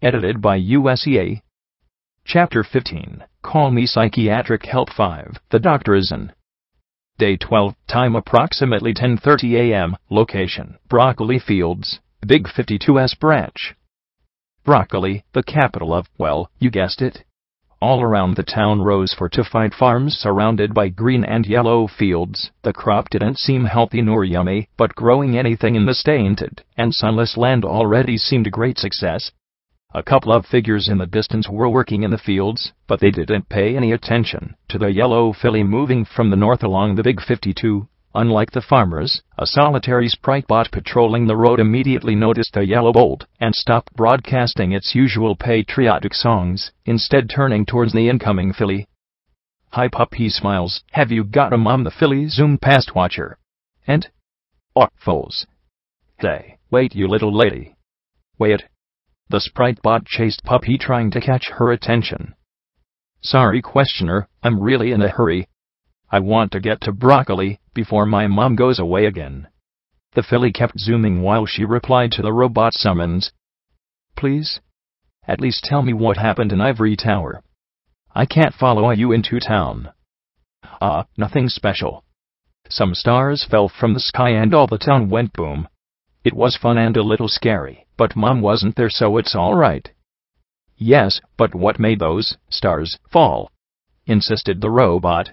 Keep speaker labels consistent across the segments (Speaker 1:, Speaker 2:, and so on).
Speaker 1: Edited by USEA. Chapter 15. Call me psychiatric help 5. The doctor is in. Day 12. Time approximately 10:30 a.m. Location: Broccoli Fields, Big 52's branch. Broccoli, the capital of, well, you guessed it. All around the town rose fortified farms surrounded by green and yellow fields. The crop didn't seem healthy nor yummy, but growing anything in the tainted and sunless land already seemed a great success. A couple of figures in the distance were working in the fields, but they didn't pay any attention to the yellow filly moving from the north along the Big 52. Unlike the farmers, a solitary sprite bot patrolling the road immediately noticed the yellow bolt and stopped broadcasting its usual patriotic songs, instead turning towards the incoming filly. "Hi pup," he smiles. "Have you got a mom?" The filly zoomed past Watcher. "And? Oh, foals. Hey, wait you little lady. Wait." The sprite bot chased Puppy, trying to catch her attention. "Sorry, questioner, I'm really in a hurry. I want to get to Broccoli before my mom goes away again." The filly kept zooming while she replied to the robot summons. "Please? At least tell me what happened in Ivory Tower. I can't follow you into town." Nothing special. Some stars fell from the sky and all the town went boom. It was fun and a little scary, but Mom wasn't there, so it's all right." "Yes, but what made those stars fall?" insisted the robot.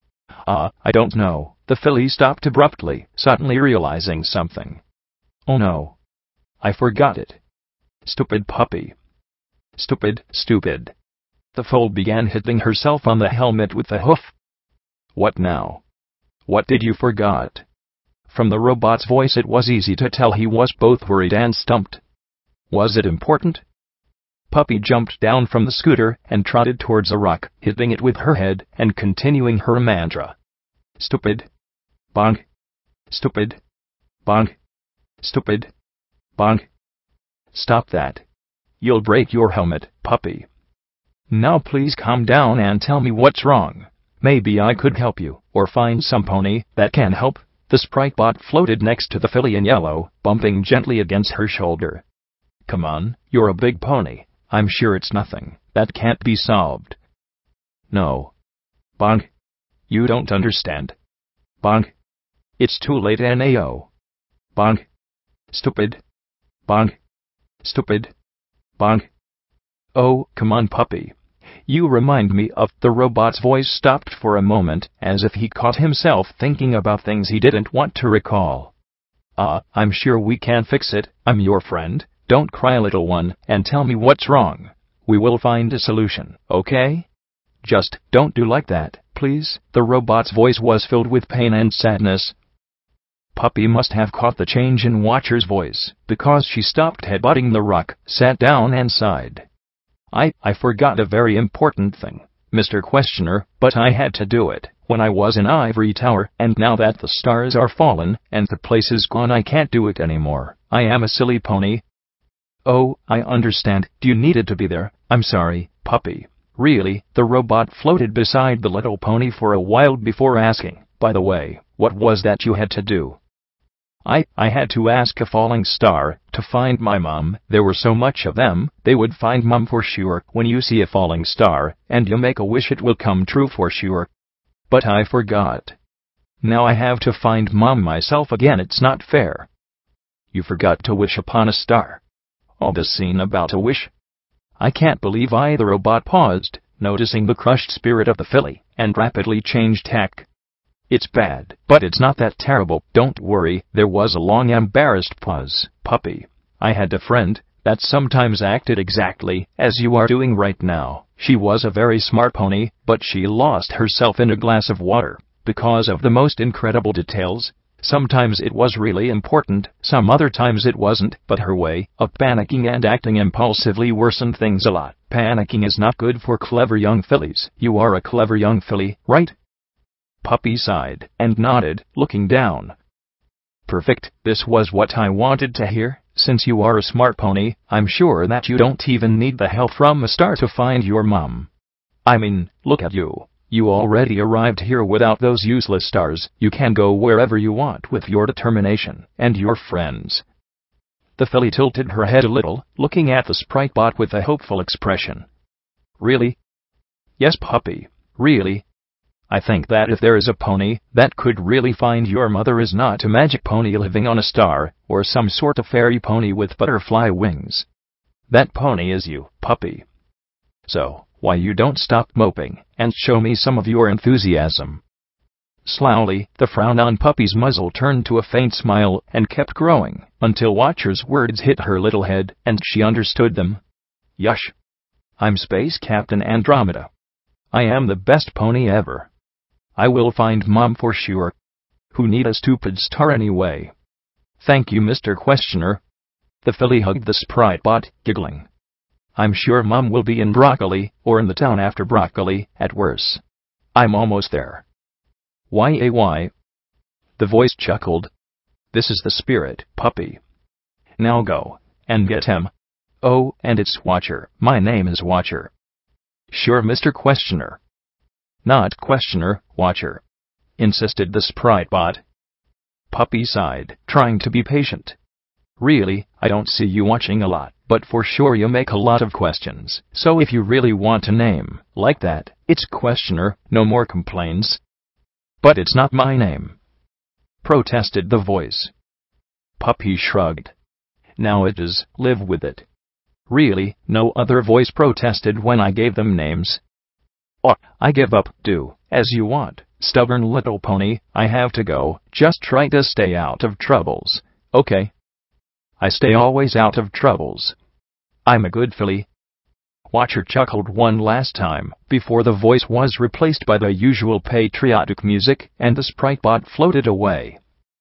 Speaker 1: I don't know." The filly stopped abruptly, suddenly realizing something. "Oh no. I forgot it. Stupid puppy. Stupid. The foal began hitting herself on the helmet with the hoof. "What now? What did you forgot?" From the robot's voice it was easy to tell he was both worried and stumped. "Was it important?" Puppy jumped down from the scooter and trotted towards a rock, hitting it with her head and continuing her mantra. "Stupid. Bonk. Stupid. Bonk. Stupid. Bonk. Stop that. You'll break your helmet, puppy. Now please calm down and tell me what's wrong. Maybe I could help you, or find some pony that can help." The sprite bot floated next to the filly in yellow, bumping gently against her shoulder. "Come on, you're a big pony. I'm sure it's nothing that can't be solved." "No. Bonk. You don't understand. Bonk. It's too late now. Bonk. Stupid. Bonk. Stupid. Bonk. Oh, come on, puppy. You remind me of..." The robot's voice stopped for a moment, as if he caught himself thinking about things he didn't want to recall. I'm sure we can fix it. I'm your friend. Don't cry, little one, and tell me what's wrong. We will find a solution, okay? Just don't do like that, please." The robot's voice was filled with pain and sadness. Puppy must have caught the change in Watcher's voice, because she stopped headbutting the rock, sat down and sighed. I forgot a very important thing, Mr. Questioner, but I had to do it when I was in Ivory Tower, and now that the stars are fallen and the place is gone, I can't do it anymore. I am a silly pony." "Oh, I understand. You needed to be there. I'm sorry, puppy. Really." The robot floated beside the little pony for a while before asking, "By the way, what was that you had to do?" I had to ask a falling star to find my mom. There were so much of them, they would find mom for sure. When you see a falling star, and you make a wish, it will come true for sure. But I forgot. Now I have to find mom myself again. It's not fair." "You forgot to wish upon a star? All this scene about a wish? I can't believe The robot paused, noticing the crushed spirit of the filly, and rapidly changed tack. "It's bad, but it's not that terrible. Don't worry." There was a long, embarrassed pause. "Puppy, I had a friend that sometimes acted exactly as you are doing right now. She was a very smart pony, but she lost herself in a glass of water because of the most incredible details. Sometimes it was really important, some other times it wasn't, but her way of panicking and acting impulsively worsened things a lot. Panicking is not good for clever young fillies. You are a clever young filly, right?" Puppy sighed and nodded, looking down. "Perfect. This was what I wanted to hear. Since you are a smart pony, I'm sure that you don't even need the help from a star to find your mom. I mean, look at you. You already arrived here without those useless stars. You can go wherever you want with your determination and your friends." The filly tilted her head a little, looking at the sprite bot with a hopeful expression. Really? Yes, puppy, really. I think that if there is a pony that could really find your mother is not a magic pony living on a star, or some sort of fairy pony with butterfly wings. That pony is you, puppy. So, why you don't stop moping, and show me some of your enthusiasm. Slowly, the frown on Puppy's muzzle turned to a faint smile and kept growing, until Watcher's words hit her little head, and she understood them. Yush. I'm Space Captain Andromeda. I am the best pony ever. I will find Mom for sure. Who need a stupid star anyway? Thank you, Mr. Questioner. The filly hugged the sprite bot, giggling. I'm sure Mom will be in Broccoli, or in the town after Broccoli, at worst. I'm almost there. Why? The voice chuckled. This is the spirit, puppy. Now go, and get him. Oh, and it's Watcher. My name is Watcher. Sure, Mr. Questioner. Not Questioner, Watcher, insisted the sprite bot. Puppy sighed, trying to be patient. Really, I don't see you watching a lot, but for sure you make a lot of questions, so if you really want a name like that, it's Questioner, no more complaints. But it's not my name, protested the voice. Puppy shrugged. Now it is, live with it. Really, no other voice protested when I gave them names. Oh, I give up, do as you want, stubborn little pony, I have to go, just try to stay out of troubles, okay? I stay always out of troubles. I'm a good filly. Watcher chuckled one last time, before the voice was replaced by the usual patriotic music, and the sprite bot floated away.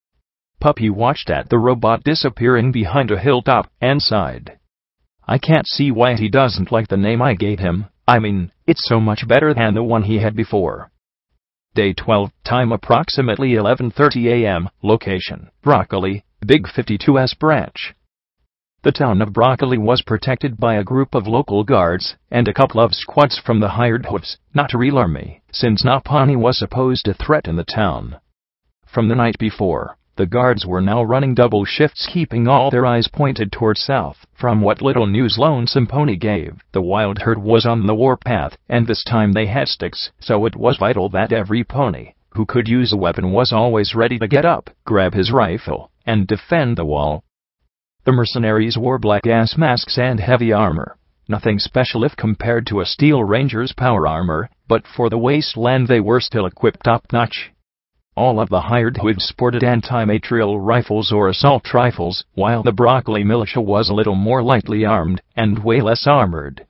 Speaker 1: Puppy watched at the robot disappearing behind a hilltop, and sighed. I can't see why he doesn't like the name I gave him. I mean, it's so much better than the one he had before. Day 12, time approximately 11:30 a.m., location, Broccoli, Big 52's branch. The town of Broccoli was protected by a group of local guards, and a couple of squads from the hired hooves, not a real army, since no pony was supposed to threaten the town. From the night before, the guards were now running double shifts, keeping all their eyes pointed toward south. From what little news Lonesome Pony gave, the wild herd was on the warpath, and this time they had sticks, so it was vital that every pony who could use a weapon was always ready to get up, grab his rifle, and defend the wall. The mercenaries wore black gas masks and heavy armor. Nothing special if compared to a Steel Ranger's power armor, but for the wasteland they were still equipped top-notch. All of the hired hooves sported anti-material rifles or assault rifles, while the Broccoli militia was a little more lightly armed, and way less armored.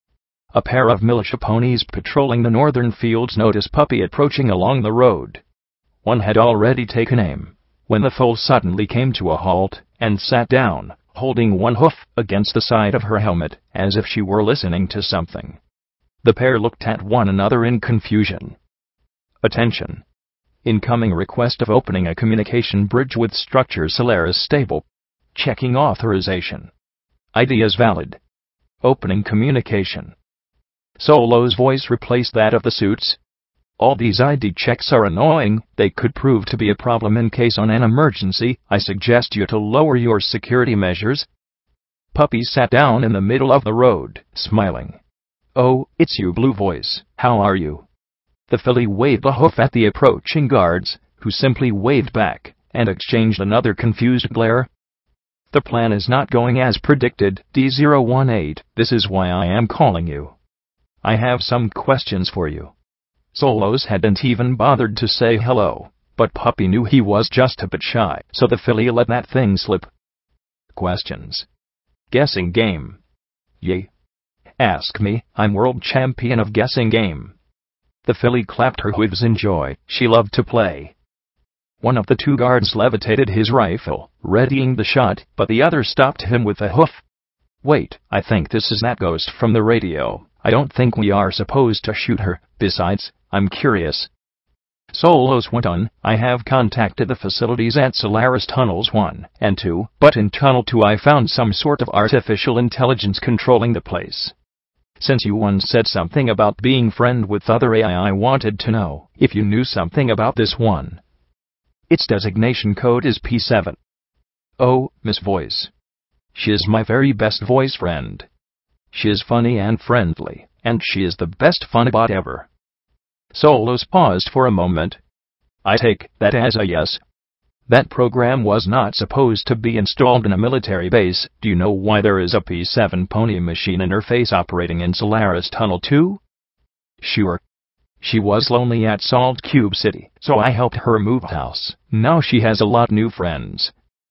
Speaker 1: A pair of militia ponies patrolling the northern fields noticed Puppy approaching along the road. One had already taken aim, when the foal suddenly came to a halt, and sat down, holding one hoof against the side of her helmet, as if she were listening to something. The pair looked at one another in confusion. Attention! Incoming request of opening a communication bridge with Structure Solaris stable. Checking authorization. ID is valid. Opening communication. Solo's voice replaced that of the suits. All these ID checks are annoying. They could prove to be a problem in case on an emergency. I suggest you to lower your security measures. Puppy sat down in the middle of the road, smiling. Oh, it's you, Blue Voice. How are you? The filly waved a hoof at the approaching guards, who simply waved back, and exchanged another confused glare. The plan is not going as predicted, D018, this is why I am calling you. I have some questions for you. Solos hadn't even bothered to say hello, but Puppy knew he was just a bit shy, so the filly let that thing slip. Questions. Guessing game. Yay. Ask me, I'm world champion of guessing game. The filly clapped her hooves in joy. She loved to play. One of the two guards levitated his rifle, readying the shot, but the other stopped him with a hoof. Wait, I think this is that ghost from the radio. I don't think we are supposed to shoot her. Besides, I'm curious. Solos went on, I have contacted the facilities at Solaris Tunnels 1 and 2, but in Tunnel 2 I found some sort of artificial intelligence controlling the place. Since you once said something about being friend with other AI, I wanted to know if you knew something about this one. Its designation code is P7. Oh, Miss Voice. She is my very best voice friend. She is funny and friendly, and she is the best funabot ever. Solos paused for a moment. I take that as a yes. That program was not supposed to be installed in a military base. Do you know why there is a P7 pony machine interface operating in Solaris Tunnel 2? Sure. She was lonely at Salt Cube City, so I helped her move house. Now she has a lot new friends.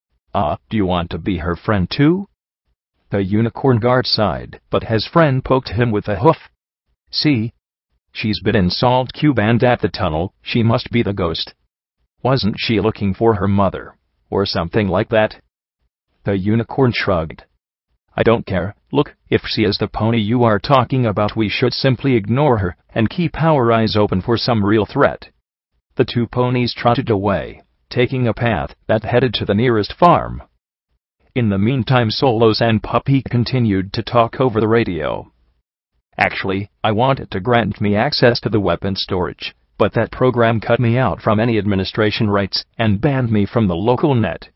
Speaker 1: Do you want to be her friend too? The unicorn guard sighed, but his friend poked him with a hoof. See? She's been in Salt Cube and at the tunnel. She must be the ghost. Wasn't she looking for her mother, or something like that? The unicorn shrugged. I don't care. Look, if she is the pony you are talking about, we should simply ignore her and keep our eyes open for some real threat. The two ponies trotted away, taking a path that headed to the nearest farm. In the meantime, Solos and Puppy continued to talk over the radio. Actually, I wanted to grant me access to the weapon storage, but that program cut me out from any administration rights and banned me from the local net.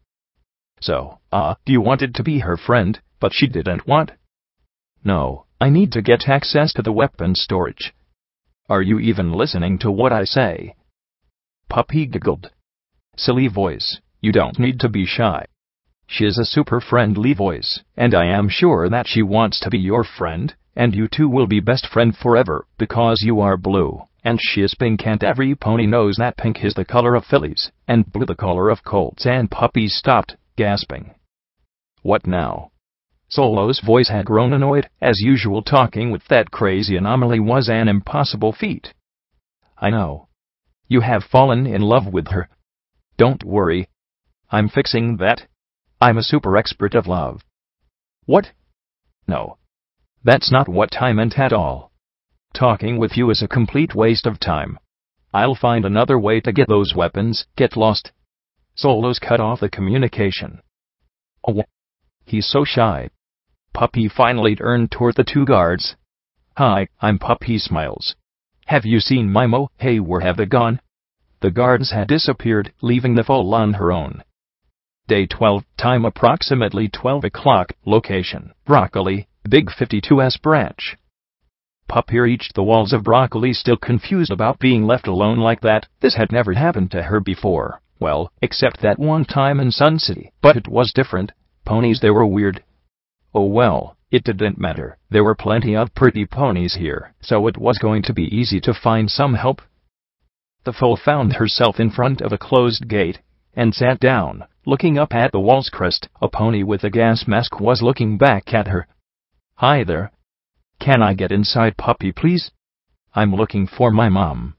Speaker 1: So, you wanted to be her friend, but she didn't want? No, I need to get access to the weapon storage. Are you even listening to what I say? Puppy giggled. Silly voice, you don't need to be shy. She is a super friendly voice, and I am sure that she wants to be your friend, and you two will be best friend forever, because you are blue, and she is pink, and every pony knows that pink is the color of fillies, and blue the color of colts. And Puppy stopped, gasping. What now? Solo's voice had grown annoyed. As usual, talking with that crazy anomaly was an impossible feat. I know. You have fallen in love with her. Don't worry. I'm fixing that. I'm a super expert of love. What? No. That's not what I meant at all. Talking with you is a complete waste of time. I'll find another way to get those weapons. Get lost. Solos cut off the communication. Oh, he's so shy. Puppy finally turned toward the two guards. Hi, I'm Puppy Smiles. Have you seen Mimo? Hey, where have they gone? The guards had disappeared, leaving the foal on her own. Day 12, time approximately 12 o'clock, location, Broccoli, Big 52S branch. Puppy reached the walls of Broccoli, still confused about being left alone like that. This had never happened to her before. Well, except that one time in Sun City, but it was different. Ponies, they were weird. Oh well, it didn't matter. There were plenty of pretty ponies here, so it was going to be easy to find some help. The foal found herself in front of a closed gate, and sat down, looking up at the wall's crest. A pony with a gas mask was looking back at her. Hi there. Can I get inside, Puppy, please? I'm looking for my mom.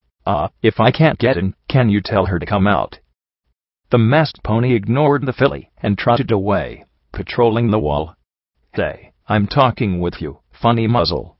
Speaker 1: If I can't get in, can you tell her to come out? The masked pony ignored the filly and trotted away, patrolling the wall. Hey, I'm talking with you, funny muzzle.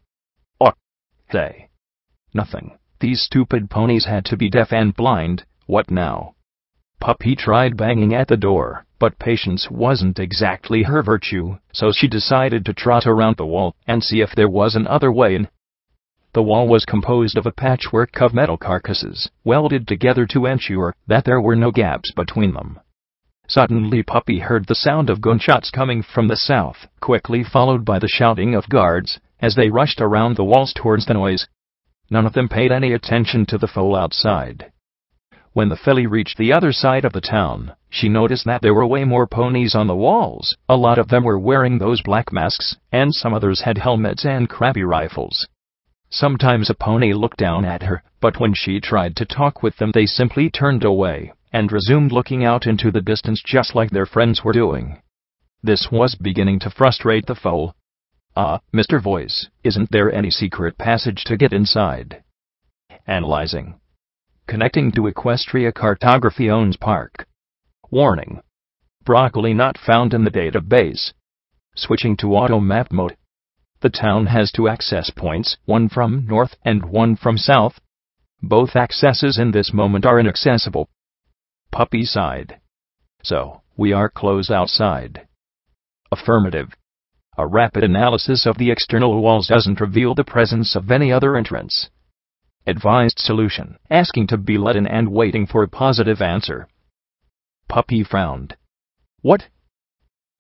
Speaker 1: Hey. Nothing. These stupid ponies had to be deaf and blind. What now? Puppy tried banging at the door, but patience wasn't exactly her virtue, so she decided to trot around the wall and see if there was another way in. The wall was composed of a patchwork of metal carcasses, welded together to ensure that there were no gaps between them. Suddenly Puppy heard the sound of gunshots coming from the south, quickly followed by the shouting of guards, as they rushed around the walls towards the noise. None of them paid any attention to the foal outside. When the filly reached the other side of the town, she noticed that there were way more ponies on the walls. A lot of them were wearing those black masks, and some others had helmets and crappy rifles. Sometimes a pony looked down at her, but when she tried to talk with them, they simply turned away and resumed looking out into the distance just like their friends were doing. This was beginning to frustrate the foal. Mr. Voice, isn't there any secret passage to get inside? Analyzing. Connecting to Equestria Cartography owns park. Warning. Broccoli not found in the database. Switching to auto map mode. The town has two access points, one from north and one from south. Both accesses in this moment are inaccessible. Puppy sighed. So, we are closed outside. Affirmative. A rapid analysis of the external walls doesn't reveal the presence of any other entrance. Advised solution, asking to be let in and waiting for a positive answer. Puppy frowned. What?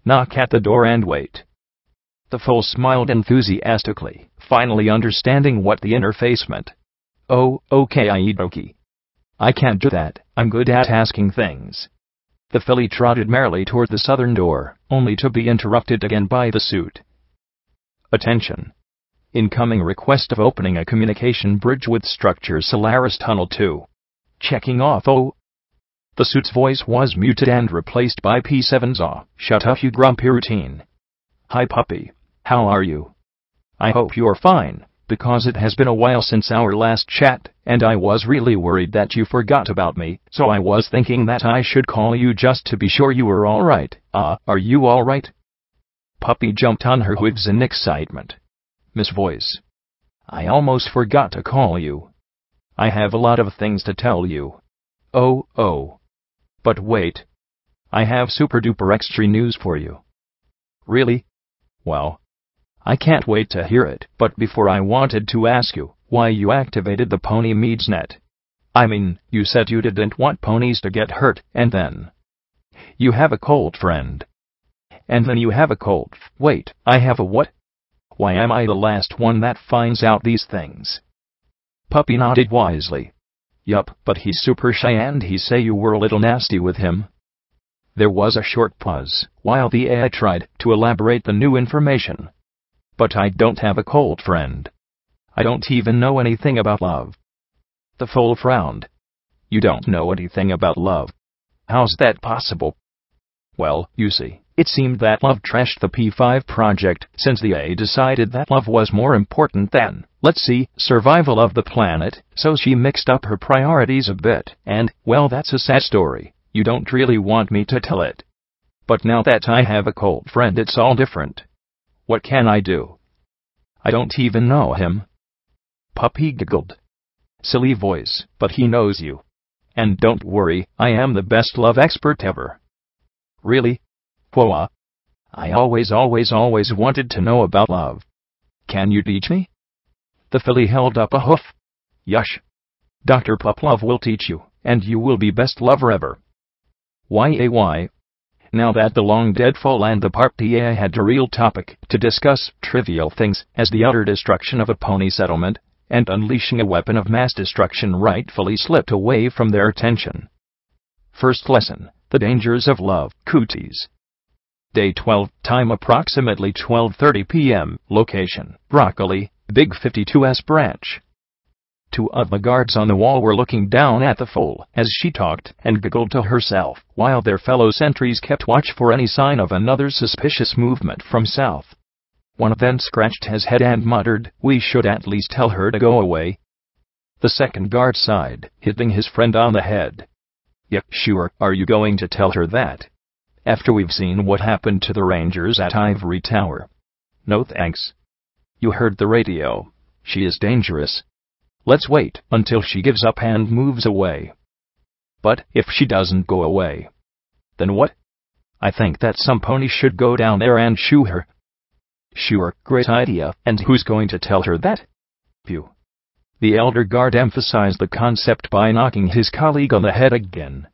Speaker 1: Knock at the door and wait. The foal smiled enthusiastically, finally understanding what the interface meant. Oh, okay, okie. I can't do that, I'm good at asking things. The filly trotted merrily toward the southern door, only to be interrupted again by the suit. Attention. Incoming request of opening a communication bridge with structure Solaris Tunnel 2. Checking off. Oh. The suit's voice was muted and replaced by P7's "Aw, shut up you grumpy" routine. Hi puppy, how are you? I hope you're fine, because it has been a while since our last chat, and I was really worried that you forgot about me, so I was thinking that I should call you just to be sure you were alright. Are you alright? Puppy jumped on her hooves in excitement. Miss Voice. I almost forgot to call you. I have a lot of things to tell you. Oh. But wait. I have super duper extra news for you. Really? Well, I can't wait to hear it, but before I wanted to ask you why you activated the Pony Meads net. I mean, you said you didn't want ponies to get hurt, and then you have a cold friend. And then you have a cold. Wait, I have a what? Why am I the last one that finds out these things? Puppy nodded wisely. Yup, but he's super shy and he say you were a little nasty with him. There was a short pause, while the AI tried to elaborate the new information. But I don't have a cold friend. I don't even know anything about love. The foal frowned. You don't know anything about love? How's that possible? Well, you see, it seemed that love trashed the P5 project since the A decided that love was more important than, let's see, survival of the planet, so she mixed up her priorities a bit, and, well, that's a sad story. You don't really want me to tell it. But now that I have a cold friend, it's all different. What can I do? I don't even know him. Puppy giggled. Silly voice, but he knows you. And don't worry, I am the best love expert ever. Really? Whoa. I always wanted to know about love. Can you teach me? The filly held up a hoof. Yush. Dr. Puplove will teach you, and you will be best lover ever. Why? Now that the long-dead foal and the party had a real topic to discuss, trivial things, as the utter destruction of a pony settlement, and unleashing a weapon of mass destruction rightfully slipped away from their attention. First lesson, the dangers of love, cooties. Day 12, time approximately 12:30 p.m., location, Broccoli, Big 52S branch. Two of the guards on the wall were looking down at the foal as she talked and giggled to herself, while their fellow sentries kept watch for any sign of another suspicious movement from south. One of them scratched his head and muttered, "We should at least tell her to go away." The second guard sighed, hitting his friend on the head. "Yeah, sure, are you going to tell her that? After we've seen what happened to the Rangers at Ivory Tower?" "No thanks. You heard the radio. She is dangerous. Let's wait until she gives up and moves away." "But if she doesn't go away, then what?" "I think that some pony should go down there and shoo her." "Sure, great idea, and who's going to tell her that?" "Pew." The elder guard emphasized the concept by knocking his colleague on the head again.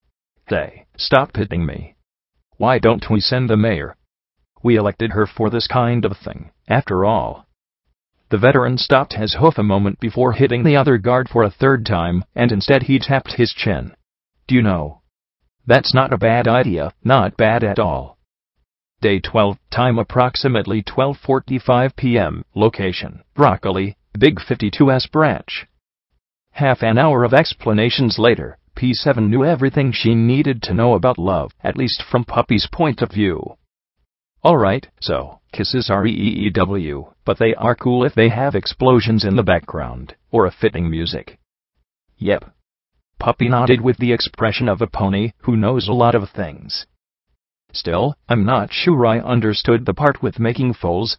Speaker 1: "Hey, stop hitting me. Why don't we send the mayor? We elected her for this kind of thing, after all." The veteran stopped his hoof a moment before hitting the other guard for a third time, and instead he tapped his chin. "Do you know? That's not a bad idea, not bad at all." Day 12, time approximately 12:45 p.m., location, Broccoli, Big 52S branch. Half an hour of explanations later, P7 knew everything she needed to know about love, at least from Puppy's point of view. Alright, so, kisses are EEW, but they are cool if they have explosions in the background, or a fitting music. Yep. Puppy nodded with the expression of a pony who knows a lot of things. Still, I'm not sure I understood the part with making foals.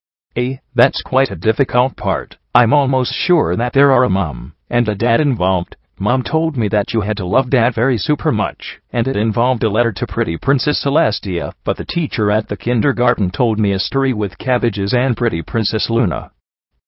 Speaker 1: That's quite a difficult part. I'm almost sure that there are a mom and a dad involved. Mom told me that you had to love Dad very super much, and it involved a letter to Pretty Princess Celestia, but the teacher at the kindergarten told me a story with cabbages and Pretty Princess Luna.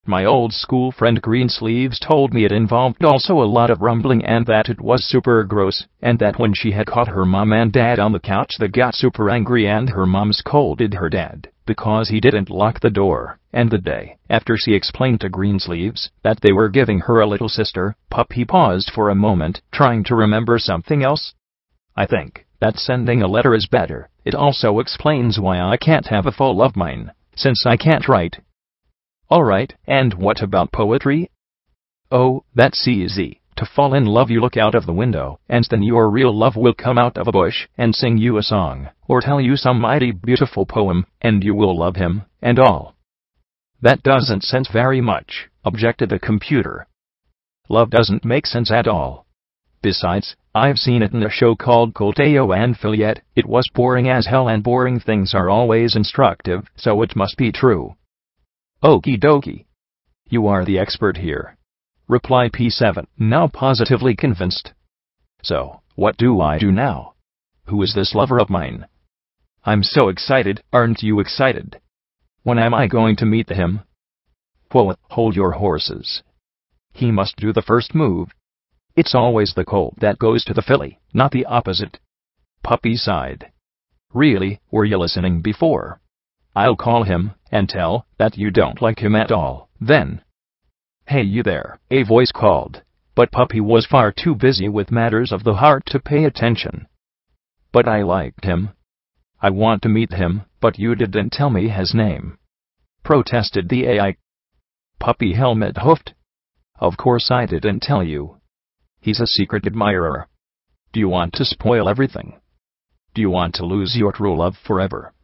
Speaker 1: My old school friend Greensleeves told me it involved also a lot of rumbling and that it was super gross, and that when she had caught her mom and dad on the couch they got super angry and her mom scolded her dad because he didn't lock the door. And the day after she explained to Greensleeves that they were giving her a little sister, Puppy paused for a moment, trying to remember something else. I think that sending a letter is better. It also explains why I can't have a full of mine, since I can't write. Alright, and what about poetry? Oh, that's easy. To fall in love you look out of the window, and then your real love will come out of a bush and sing you a song, or tell you some mighty beautiful poem, and you will love him, and all. That doesn't sense very much, objected the computer. Love doesn't make sense at all. Besides, I've seen it in a show called Colteo and Fillette. It was boring as hell, and boring things are always instructive, so it must be true. Okie dokie. You are the expert here, replied P7, now positively convinced. So, what do I do now? Who is this lover of mine? I'm so excited, aren't you excited? When am I going to meet him? Whoa, hold your horses. He must do the first move. It's always the colt that goes to the filly, not the opposite. Puppy sighed. Really, were you listening before? I'll call him and tell that you don't like him at all, then. Hey you there, a voice called, but Puppy was far too busy with matters of the heart to pay attention. But I liked him. I want to meet him, but you didn't tell me his name, protested the AI. Puppy Helmet hoofed. Of course I didn't tell you. He's a secret admirer. Do you want to spoil everything? Do you want to lose your true love forever?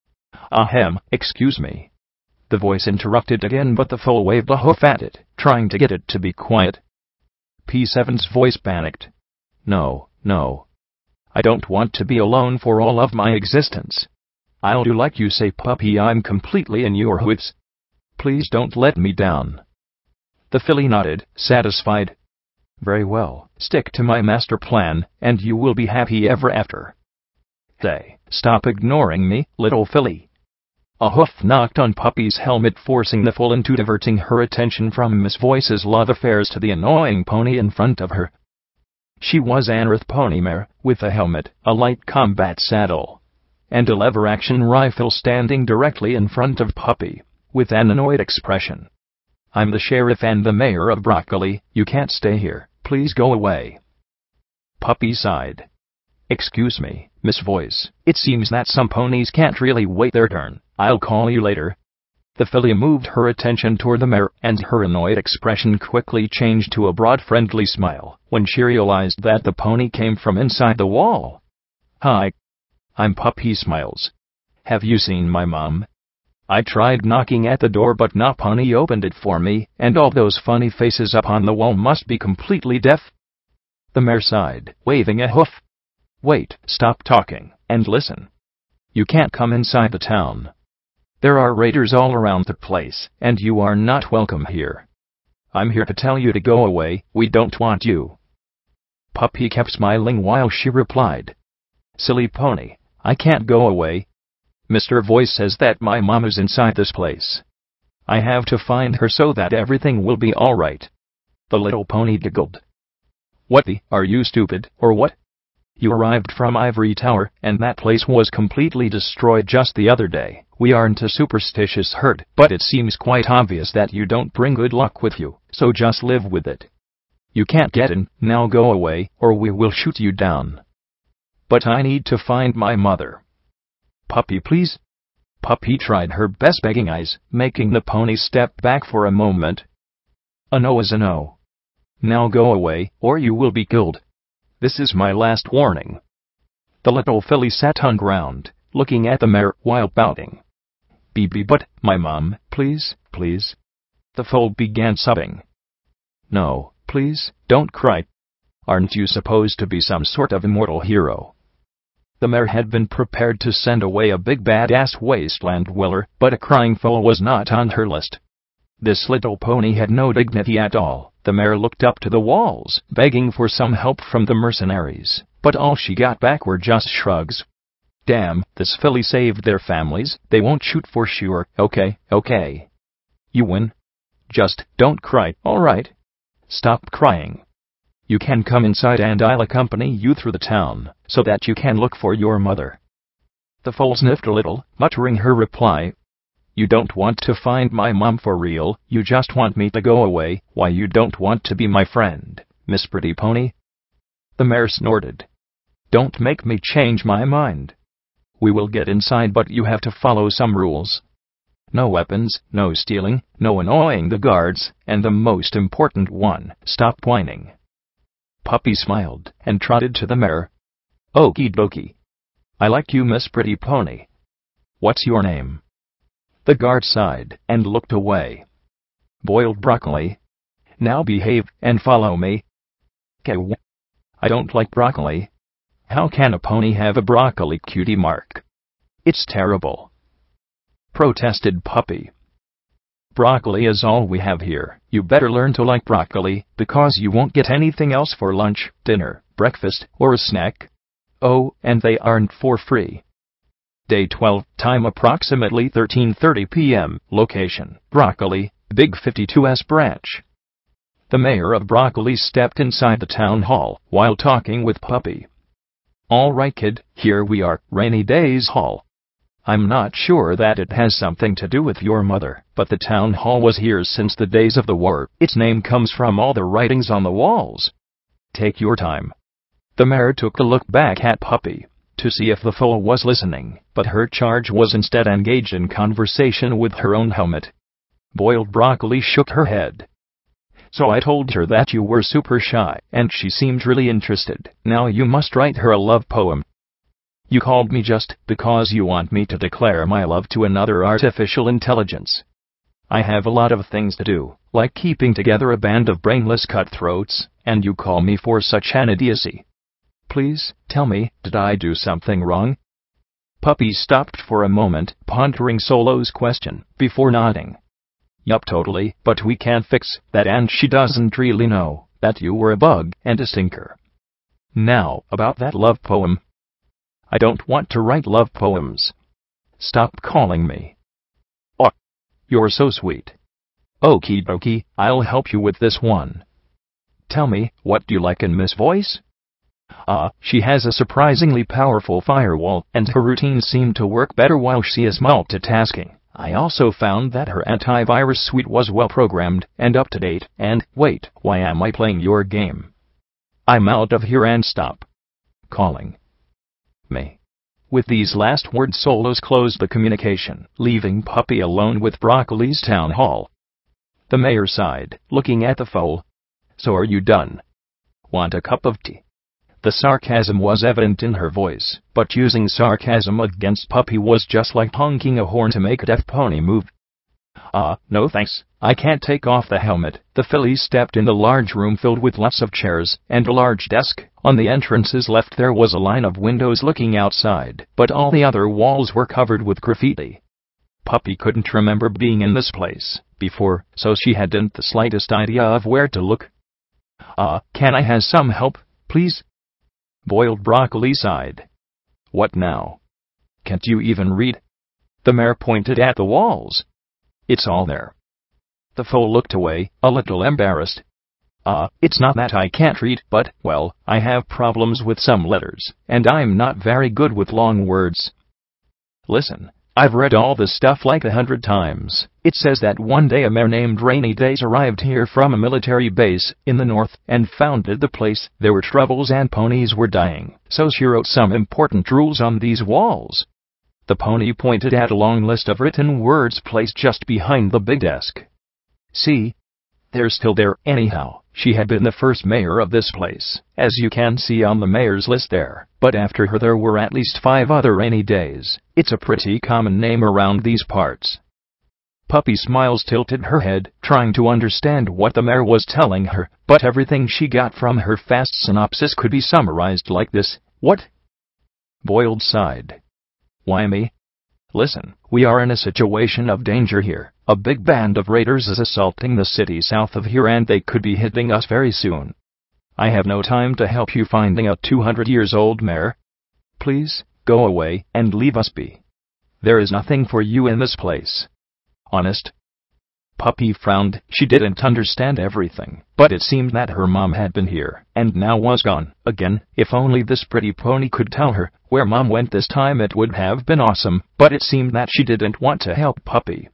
Speaker 1: Ahem, excuse me. The voice interrupted again, but the foal waved a hoof at it, trying to get it to be quiet. P7's voice panicked. No, no. I don't want to be alone for all of my existence. I'll do like you say, Puppy. I'm completely in your whips. Please don't let me down. The filly nodded, satisfied. Very well, stick to my master plan, and you will be happy ever after. Say, stop ignoring me, little filly. A hoof knocked on Puppy's helmet, forcing the foal into diverting her attention from Miss Voice's love affairs to the annoying pony in front of her. She was an earth pony mare, with a helmet, a light combat saddle, and a lever-action rifle standing directly in front of Puppy, with an annoyed expression. I'm the sheriff and the mayor of Broccoli. You can't stay here. Please go away. Puppy sighed. Excuse me, Miss Voice. It seems that some ponies can't really wait their turn. I'll call you later. The filly moved her attention toward the mare, and her annoyed expression quickly changed to a broad friendly smile when she realized that the pony came from inside the wall. Hi. I'm Puppy Smiles. Have you seen my mom? I tried knocking at the door, but no pony opened it for me, and all those funny faces up on the wall must be completely deaf. The mare sighed, waving a hoof. Wait, stop talking, and listen. You can't come inside the town. There are raiders all around the place, and you are not welcome here. I'm here to tell you to go away. We don't want you. Puppy kept smiling while she replied. Silly pony, I can't go away. Mr. Voice says that my mom is inside this place. I have to find her so that everything will be all right. The little pony giggled. What the? Are you stupid, or what? You arrived from Ivory Tower, and that place was completely destroyed just the other day. We aren't a superstitious herd, but it seems quite obvious that you don't bring good luck with you, so just live with it. You can't get in. Now go away, or we will shoot you down. But I need to find my mother. Puppy, please. Puppy tried her best, begging eyes, making the pony step back for a moment. A no is a no. Now go away, or you will be killed. This is my last warning. The little filly sat on ground, looking at the mare while pouting. But, my mom, please, please. The foal began sobbing. No, please, don't cry. Aren't you supposed to be some sort of immortal hero? The mare had been prepared to send away a big badass wasteland dweller, but a crying foal was not on her list. This little pony had no dignity at all. The mare looked up to the walls, begging for some help from the mercenaries, but all she got back were just shrugs. Damn, this filly saved their families. They won't shoot for sure. Okay. You win. Just don't cry, all right? Stop crying. You can come inside and I'll accompany you through the town, so that you can look for your mother." The foal sniffed a little, muttering her reply. "You don't want to find my mom for real, you just want me to go away. Why you don't want to be my friend, Miss Pretty Pony?" The mare snorted. "Don't make me change my mind. We will get inside, but you have to follow some rules. No weapons, no stealing, no annoying the guards, and the most important one, stop whining." Puppy smiled and trotted to the mare. "Okie dokie. I like you, Miss Pretty Pony. What's your name?" The guard sighed and looked away. "Boiled broccoli. Now behave and follow me." "Okay. I don't like broccoli. How can a pony have a broccoli cutie mark? It's terrible," protested Puppy. "Broccoli is all we have here. You better learn to like broccoli, because you won't get anything else for lunch, dinner, breakfast, or a snack. Oh, and they aren't for free." Day 12, time approximately 13:30 p.m., location, Broccoli, Big 52's branch. The mayor of Broccoli stepped inside the town hall while talking with Puppy. "All right, kid, here we are, Rainy Days Hall. I'm not sure that it has something to do with your mother, but the town hall was here since the days of the war. Its name comes from all the writings on the walls. Take your time." The mayor took a look back at Puppy to see if the foal was listening, but her charge was instead engaged in conversation with her own helmet. Boiled Broccoli shook her head. "So I told her that you were super shy, and she seemed really interested. Now you must write her a love poem. You called me just because you want me to declare my love to another artificial intelligence. I have a lot of things to do, like keeping together a band of brainless cutthroats, and you call me for such an idiocy. Please, tell me, did I do something wrong?" Puppy stopped for a moment, pondering Solo's question, before nodding. "Yup, totally, but we can't fix that, and she doesn't really know that you were a bug and a stinker. Now, about that love poem. I don't want to write love poems. Stop calling me. Oh, you're so sweet. Okie dokie, I'll help you with this one. Tell me, what do you like in Miss Voice?" She has a surprisingly powerful firewall, and her routines seem to work better while she is multitasking. I also found that her antivirus suite was well programmed and up to date, and, wait, why am I playing your game? I'm out of here and stop calling me. With these last words, Solos closed the communication, leaving Puppy alone with Broccoli's town hall. The mayor sighed, looking at the foal. "So are you done? Want a cup of tea?" The sarcasm was evident in her voice, but using sarcasm against Puppy was just like honking a horn to make a deaf pony move. No thanks, I can't take off the helmet." The filly stepped in the large room filled with lots of chairs and a large desk. On the entrance's left there was a line of windows looking outside, but all the other walls were covered with graffiti. Puppy couldn't remember being in this place before, so she hadn't the slightest idea of where to look. Can I have some help, please?" Boiled Broccoli sighed. "What now? Can't you even read?" The mayor pointed at the walls. "It's all there." The foal looked away, a little embarrassed. It's not that I can't read, but, well, I have problems with some letters, and I'm not very good with long words. Listen, I've read all this stuff like 100 times. It says that one day a mayor named Rainy Days arrived here from a military base in the north and founded the place. There were troubles and ponies were dying, so she wrote some important rules on these walls." The pony pointed at a long list of written words placed just behind the big desk. "See? They're still there. Anyhow, she had been the first mayor of this place, as you can see on the mayor's list there, but after her there were at least 5 other Rainy Days. It's a pretty common name around these parts." Puppy Smiles tilted her head, trying to understand what the mayor was telling her, but everything she got from her fast synopsis could be summarized like this: "What?" Boiled sighed. "Why me? Listen, we are in a situation of danger here. A big band of raiders is assaulting the city south of here, and they could be hitting us very soon. I have no time to help you finding a 200-year-old mare. Please, go away and leave us be. There is nothing for you in this place. Honest." Puppy frowned. She didn't understand everything, but it seemed that her mom had been here, and now was gone again. If only this pretty pony could tell her where Mom went this time, it would have been awesome, but it seemed that she didn't want to help Puppy.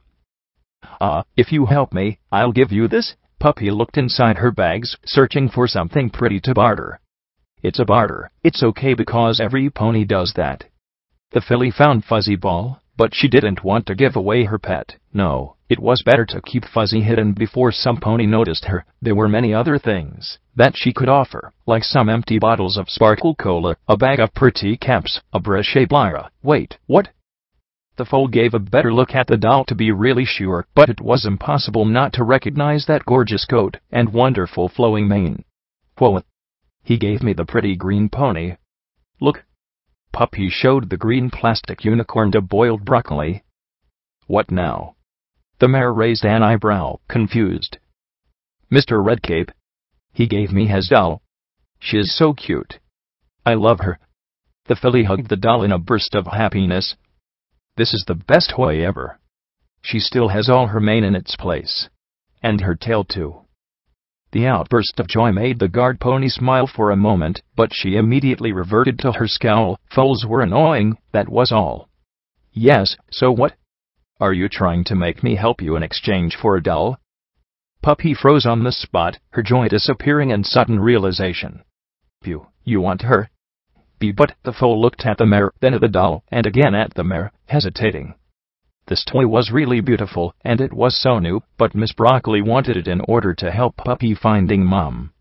Speaker 1: If you help me, I'll give you this. Puppy looked inside her bags, searching for something pretty to barter. It's a barter. It's okay because every pony does that. The filly found Fuzzy Ball, but she didn't want to give away her pet. No, it was better to keep Fuzzy hidden before some pony noticed her. There were many other things that she could offer, like some empty bottles of Sparkle Cola, a bag of pretty caps, a brush, a Lyra. Wait, what? The foal gave a better look at the doll to be really sure, but it was impossible not to recognize that gorgeous coat and wonderful flowing mane. Whoa! He gave me the pretty green pony. Look. Puppy showed the green plastic unicorn to Boiled Broccoli. What now? The mare raised an eyebrow, confused. Mr. Redcape. He gave me his doll. She is so cute. I love her. The filly hugged the doll in a burst of happiness. This is the best toy ever. She still has all her mane in its place. And her tail too. The outburst of joy made the guard pony smile for a moment, but she immediately reverted to her scowl. Foals were annoying, that was all. Yes, so what? Are you trying to make me help you in exchange for a doll? Puppy froze on the spot, her joy disappearing in sudden realization. You want her? But the foal looked at the mare, then at the doll, and again at the mare, hesitating. This toy was really beautiful, and it was so new, but Miss Broccoli wanted it in order to help Puppy finding Mom.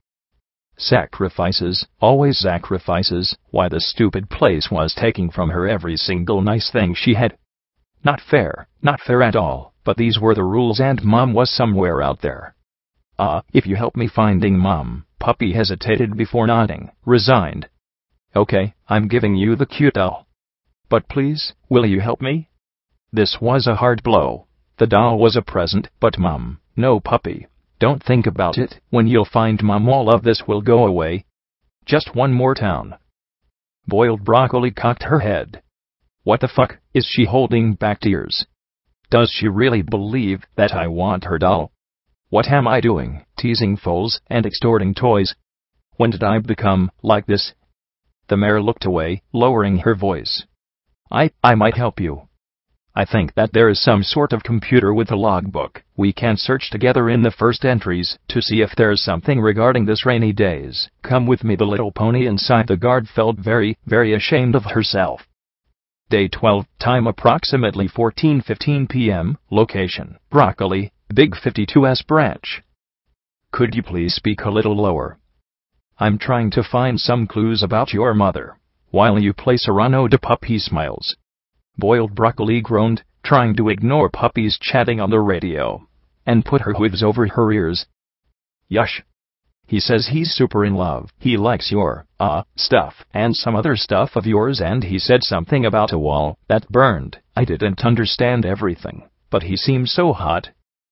Speaker 1: Sacrifices, always sacrifices. Why, the stupid place was taking from her every single nice thing she had. Not fair at all, but these were the rules and Mom was somewhere out there. If you help me finding Mom. Puppy hesitated before nodding, resigned. Okay, I'm giving you the cute doll. But please, will you help me? This was a hard blow. The doll was a present, but Mom, no. Puppy, don't think about it. When you'll find Mom, all of this will go away. Just one more town. Boiled Broccoli cocked her head. What the fuck, is she holding back tears? Does she really believe that I want her doll? What am I doing, teasing foals and extorting toys? When did I become like this? The mare looked away, lowering her voice. I might help you. I think that there is some sort of computer with a logbook. We can search together in the first entries to see if there's something regarding this rainy days. Come with me. The little pony inside the guard felt very, very ashamed of herself. Day 12, time approximately 14:15 p.m., location, Broccoli, Big 52's branch. Could you please speak a little lower? I'm trying to find some clues about your mother. While you play Serrano de Puppy smiles. Boiled Broccoli groaned, trying to ignore Puppy's chatting on the radio, and put her hooves over her ears. Yush. He says he's super in love. He likes your, stuff, and some other stuff of yours, and he said something about a wall that burned. I didn't understand everything, but he seemed so hot.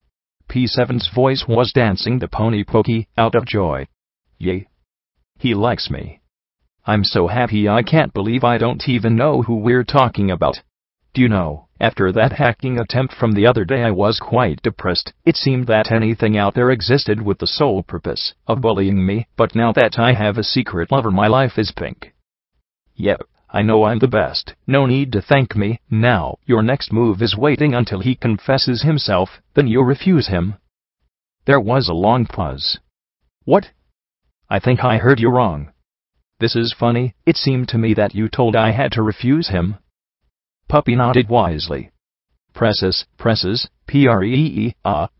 Speaker 1: P7's voice was dancing the pony pokey out of joy. Yay. He likes me. I'm so happy I can't believe I don't even know who we're talking about. Do you know, after that hacking attempt from the other day I was quite depressed. It seemed that anything out there existed with the sole purpose of bullying me, but now that I have a secret lover my life is pink. Yep, I know I'm the best. No need to thank me. Now, your next move is waiting until he confesses himself, then you refuse him. There was a long pause. What? I think I heard you wrong. This is funny. It seemed to me that you told I had to refuse him. Puppy nodded wisely. Presses, P-R-E-E-E-A-E-Y-U-P.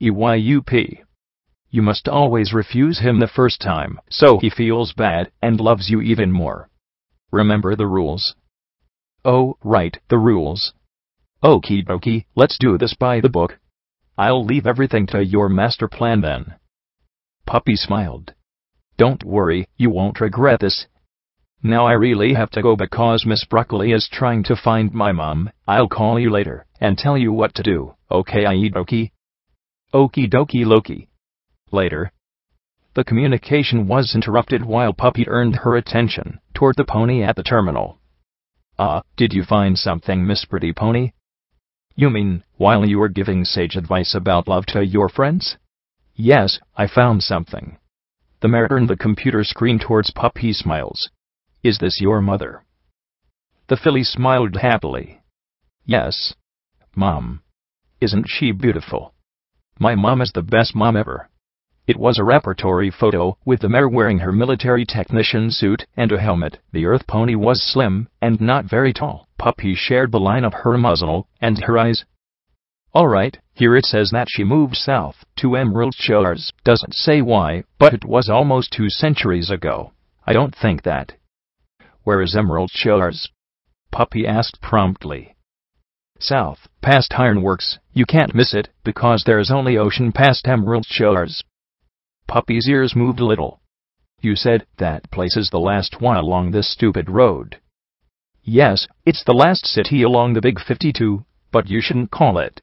Speaker 1: You must always refuse him the first time, so he feels bad and loves you even more. Remember the rules? Oh, right, the rules. Okie dokie, let's do this by the book. I'll leave everything to your master plan then. Puppy smiled. Don't worry, you won't regret this. Now I really have to go because Miss Broccoli is trying to find my mom. I'll call you later and tell you what to do, okay? Okie dokie Loki. Later. The communication was interrupted while Puppy turned her attention toward the pony at the terminal. Did you find something, Miss Pretty Pony? You mean, while you were giving sage advice about love to your friends? Yes, I found something. The mayor turned the computer screen towards Puppy Smiles. Is this your mother? The filly smiled happily. Yes. Mom. Isn't she beautiful? My mom is the best mom ever. It was a repertory photo, with the mare wearing her military technician suit and a helmet. The earth pony was slim, and not very tall. Puppy shared the line of her muzzle, and her eyes. Alright, here it says that she moved south, to Emerald Shores. Doesn't say why, but it was almost 2 centuries ago. I don't think that. Where is Emerald Shores? Puppy asked promptly. South, past Ironworks. You can't miss it, because there's only ocean past Emerald Shores. Puppy's ears moved a little. You said that place is the last one along this stupid road. Yes, it's the last city along the Big 52, but you shouldn't call it.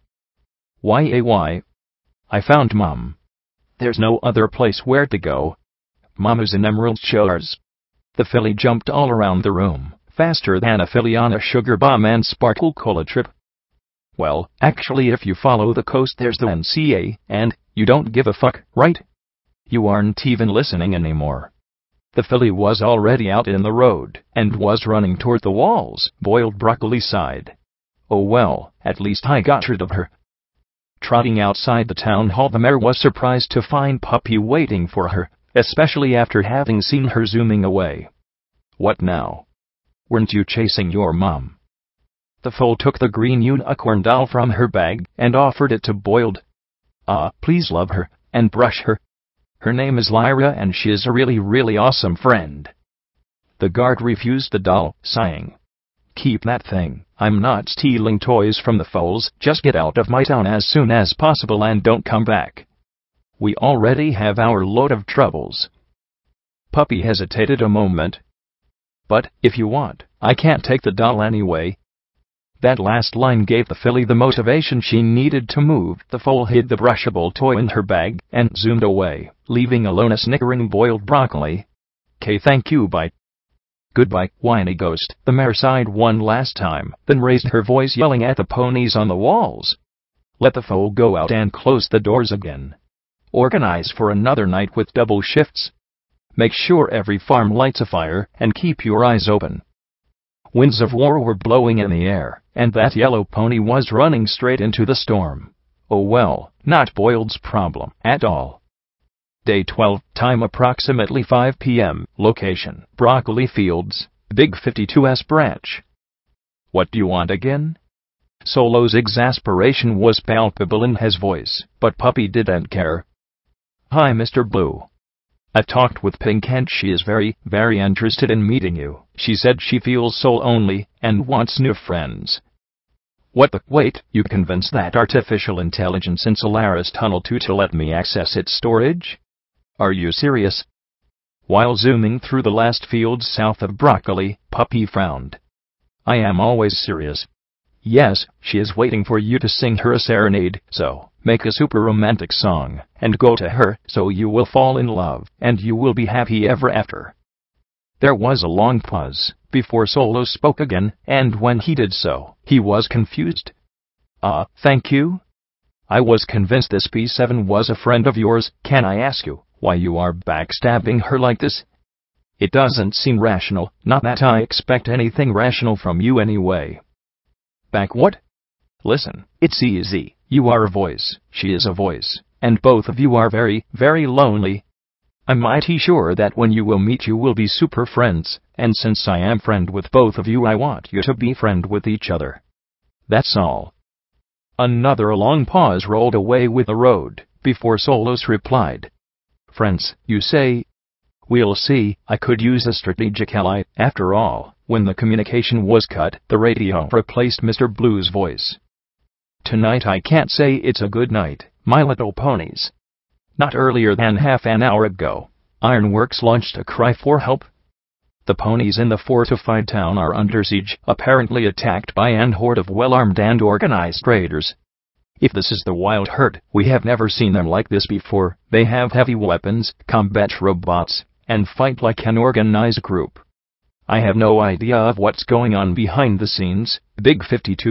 Speaker 1: Why? I found Mom. There's no other place where to go. Mom is in Emerald Shores. The filly jumped all around the room, faster than a filly on a sugar bomb and sparkle cola trip. Well, actually if you follow the coast there's the NCA, and you don't give a fuck, right? You aren't even listening anymore. The filly was already out in the road, and was running toward the walls. Boiled Broccoli sighed. Oh well, at least I got rid of her. Trotting outside the town hall, the mayor was surprised to find Puppy waiting for her, especially after having seen her zooming away. What now? Weren't you chasing your mom? The foal took the green unicorn doll from her bag, and offered it to Boiled. Please love her, and brush her. Her name is Lyra and she is a really awesome friend. The guard refused the doll, sighing. Keep that thing. I'm not stealing toys from the foals. Just get out of my town as soon as possible and don't come back. We already have our load of troubles. Puppy hesitated a moment. But, if you want, I can't take the doll anyway. That last line gave the filly the motivation she needed to move. The foal hid the brushable toy in her bag, and zoomed away, leaving alone a snickering Boiled Broccoli. "'Kay, thank you, bye." "Goodbye, whiny ghost." The mare sighed one last time, then raised her voice yelling at the ponies on the walls. "Let the foal go out and close the doors again. Organize for another night with double shifts. Make sure every farm lights a fire, and keep your eyes open." Winds of war were blowing in the air, and that yellow pony was running straight into the storm. Oh well, not Boiled's problem at all. Day 12, time approximately 5 p.m., location, Broccoli Fields, Big 52's branch. "What do you want again?" Solo's exasperation was palpable in his voice, but Puppy didn't care. "Hi, Mr. Blue. I've talked with Pink and she is very interested in meeting you. She said she feels so lonely, and wants new friends." "What the— Wait, you convinced that artificial intelligence in Solaris Tunnel 2 to let me access its storage? Are you serious?" While zooming through the last fields south of Broccoli, Puppy frowned. "I am always serious. Yes, she is waiting for you to sing her a serenade, so make a super romantic song, and go to her, so you will fall in love, and you will be happy ever after." There was a long pause, before Solo spoke again, and when he did so, he was confused. Thank you? I was convinced this P7 was a friend of yours. Can I ask you why you are backstabbing her like this? It doesn't seem rational, not that I expect anything rational from you anyway." "Back what?" "Listen, it's easy. You are a voice, she is a voice, and both of you are very lonely. I'm mighty sure that when you will meet you will be super friends, and since I am friend with both of you I want you to be friend with each other. That's all." Another long pause rolled away with the road, before Solos replied. "Friends, you say? We'll see. I could use a strategic ally." After all, when the communication was cut, the radio replaced Mr. Blue's voice. "Tonight I can't say it's a good night, my little ponies. Not earlier than half an hour ago, Ironworks launched a cry for help. The ponies in the fortified town are under siege, apparently attacked by an horde of well-armed and organized raiders. If this is the Wild Herd, we have never seen them like this before. They have heavy weapons, combat robots, and fight like an organized group. I have no idea of what's going on behind the scenes. Big 52,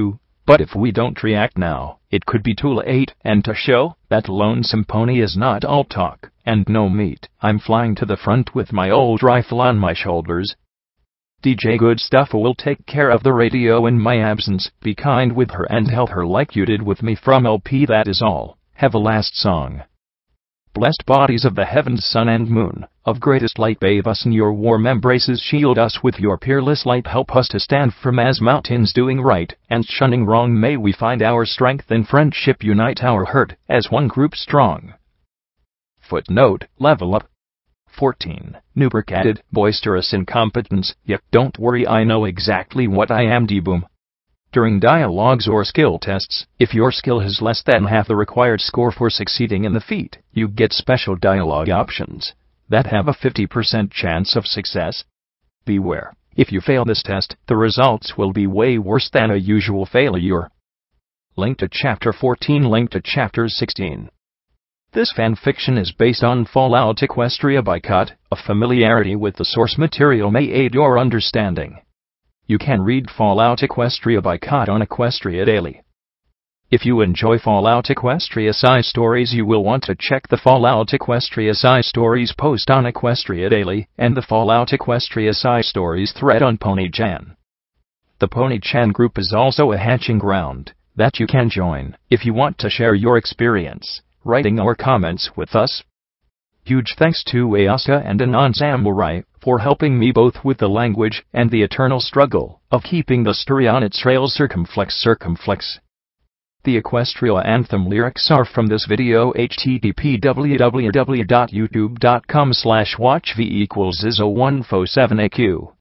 Speaker 1: But if we don't react now, it could be too late, and to show that lonesome pony is not all talk and no meat, I'm flying to the front with my old rifle on my shoulders. DJ Good Stuff will take care of the radio in my absence. Be kind with her and help her like you did with me from LP That Is All. Have a last song. Blessed bodies of the heavens, sun and moon, of greatest light, bathe us in your warm embraces, shield us with your peerless light, help us to stand firm as mountains, doing right and shunning wrong. May we find our strength in friendship, unite our hurt as one group strong. Footnote: Level Up. 14. Newbrook added, boisterous incompetence. Yep, don't worry, I know exactly what I am. D-boom. During dialogues or skill tests, if your skill has less than half the required score for succeeding in the feat, you get special dialogue options that have a 50% chance of success. Beware, if you fail this test, the results will be way worse than a usual failure. Link to Chapter 14. Link to Chapter 16. This fanfiction is based on Fallout Equestria by Cut. A familiarity with the source material may aid your understanding. You can read Fallout Equestria by Cut on Equestria Daily. If you enjoy Fallout Equestria side stories, you will want to check the Fallout Equestria side stories post on Equestria Daily and the Fallout Equestria side stories thread on PonyChan. The PonyChan group is also a hatching ground that you can join if you want to share your experience, writing or comments with us. Huge thanks to Ayaka and Anon Samurai for helping me both with the language and the eternal struggle of keeping the story on its rails. Circumflex. The Equestria anthem lyrics are from this video. http www.youtube.com/watchv=01447aq